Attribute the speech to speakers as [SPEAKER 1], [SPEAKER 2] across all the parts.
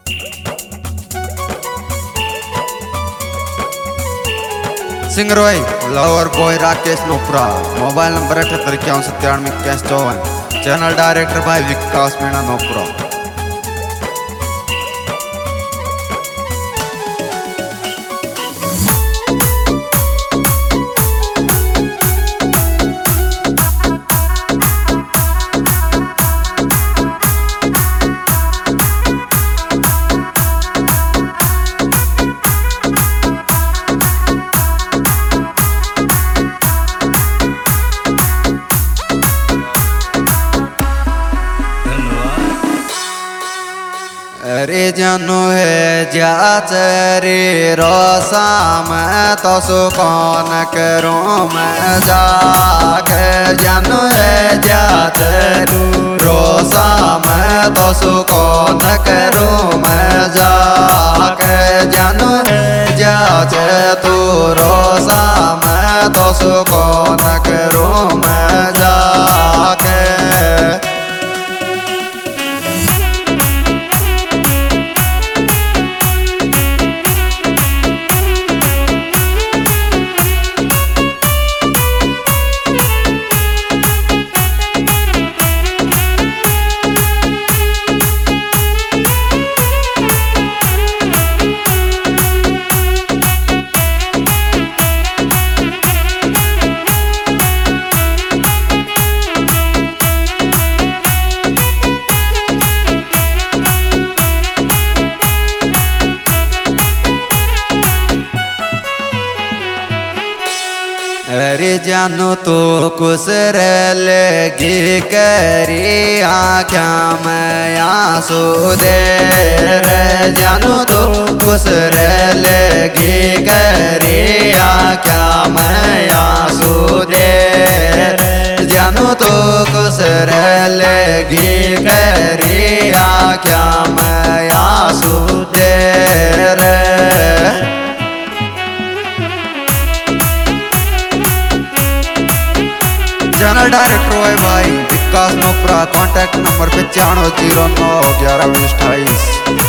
[SPEAKER 1] Singer भाई lover boy Rakesh Nopra. Mobile number 78 channel director भाई विकास मीणा नोपरा। अरे जानू है जात रे रोसा मैं तो सुकौन करूँ मैं जाके जानू है जात रोसा मैं तो सुकौन करूँ मैं जाके जानू है जात तू रोसा मैं तो सुकौन करूँ मैं जाके। अरे जानू तो कुछ लगी करी आख्या मैं आंसू दे रे जानू तो कुछ लगी करी आख्या मैं आंसू दे जानू तो कुछ लगी करी आख्या मैं आंसू दे रे। चैनल डायरेक्टर है भाई विकास नोपरा। Contact number 9509112028।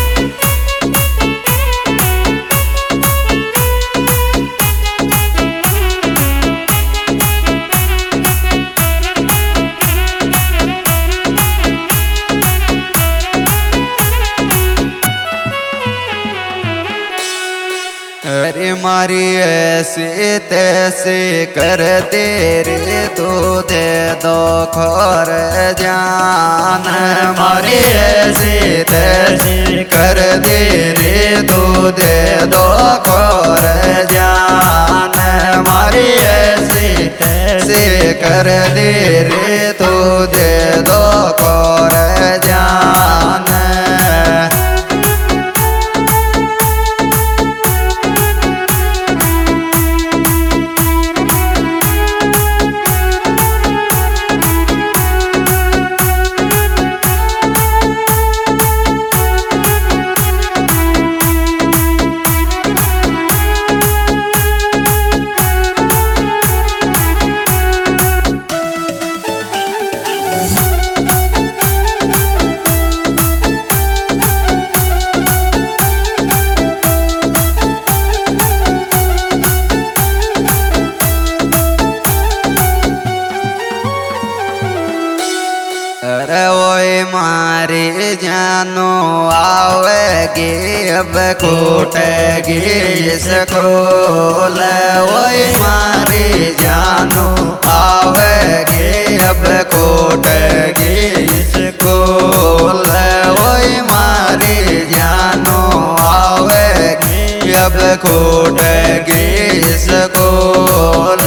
[SPEAKER 1] अरे मारी ऐसे तैसे कर तेरे तो दे दो खोर जान मारी ऐसे तैसे कर दे रे तो दे दो खोर जान मारी ऐसे तैसे कर दे रे तो दे दो खोर जान। अरे वही मारे जानो आवेगी अब कूटेगी स्कूल वही मारे जानो आवेगी अब कूटेगी स्कूल वही मारे जानो आवेगी अब कूटेगी स्कूल।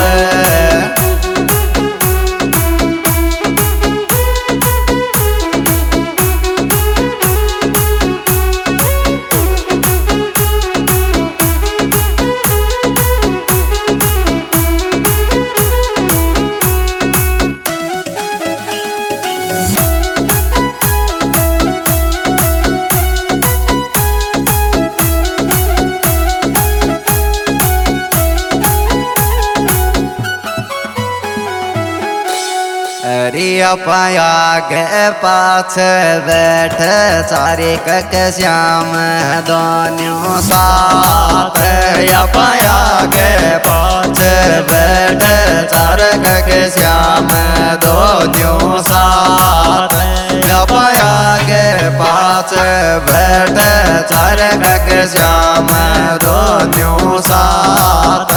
[SPEAKER 1] पाया गे पाछ बैठ सारे कक श्याम दोनों साथ या पाया गे पाछ बैठ सारे कक श्याम दोनों साथ या पाया गे पाछ बैठ सारे कक श्याम दोनों साथ।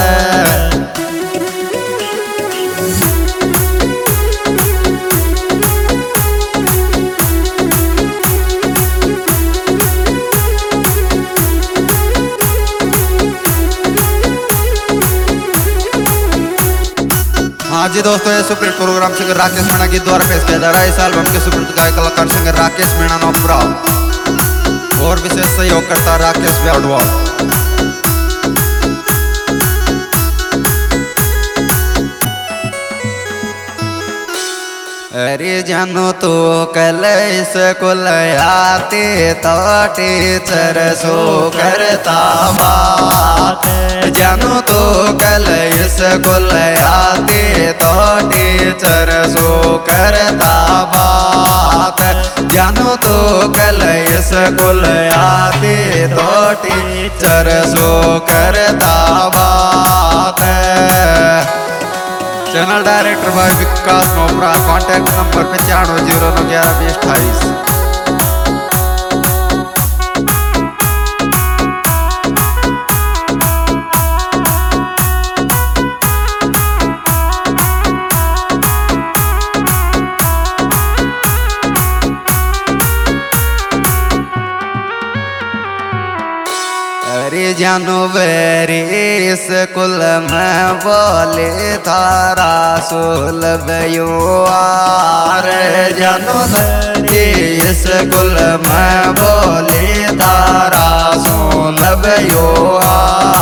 [SPEAKER 1] हाँ जी दोस्तों, ये super program singer Rakesh Meena के द्वारा पेश किया जा रहा है। इस एल्बम के सुपर गायक कलाकार सिंगर राकेश मीणा नोप्रा और विशेष सहयोग करता राकेश व्याडवाल। अरे जानो तो कल स्कूल आते तो टीचर सो करता बात। जानो तो कल स्कूल आते तो टीचर सो करता बात। जानो तो कल स्कूल आते तो टीचर सो करता बात। चैनल डायरेक्टर भाई विकास नोप्रा, कॉन्टैक्ट नंबर 9509112028। अरे जानो बेरी स्कूल में बोले तारा सुलभ युआर। जानो बेरी स्कूल में बोले तारा सुलभ युआर।